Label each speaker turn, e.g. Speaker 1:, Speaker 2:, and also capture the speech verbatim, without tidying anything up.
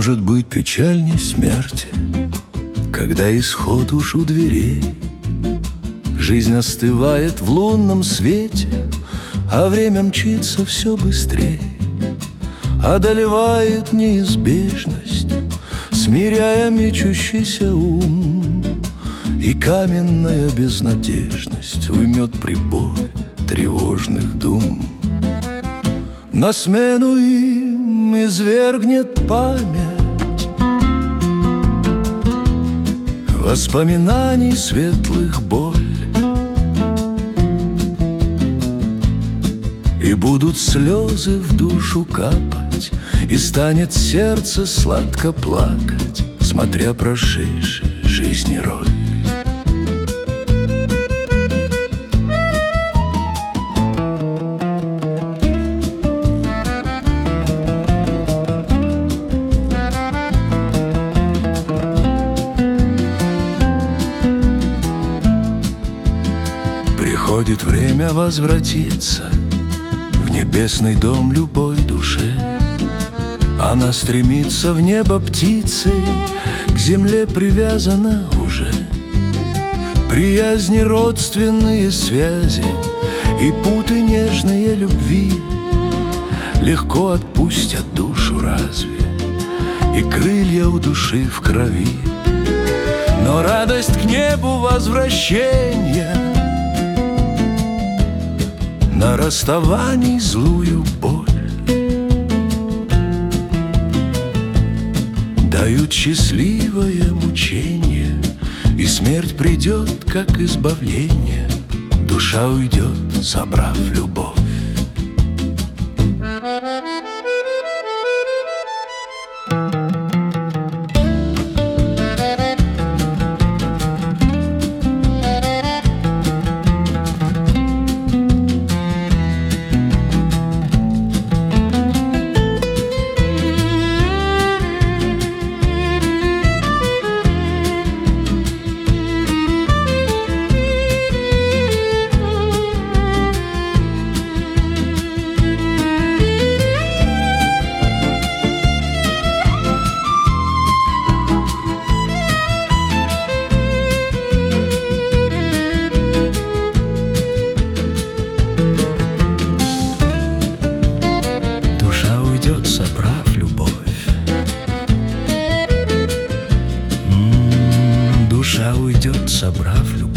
Speaker 1: может быть печальней смерти, когда исход уж у дверей. Жизнь остывает в лунном свете, а время мчится все быстрее. Одолевает неизбежность, смиряя мечущийся ум, и каменная безнадежность уймет прибой тревожных дум. На смену им извергнет память воспоминаний светлых боль, и будут слезы в душу капать, и станет сердце сладко плакать, смотря прошедшей жизни роль. Приходит время возвратиться в небесный дом любой душе. Она стремится в небо птицей, к земле привязана уже. Приязни, родственные связи и путы нежные любви легко отпустят душу разве, и крылья у души в крови. Но радость к небу возвращения на расставании злую боль дают счастливое мучение, и смерть придет, как избавление. Душа уйдет, забрав любовь.
Speaker 2: Собрав любовь, М-м, душа уйдет, собрав любовь.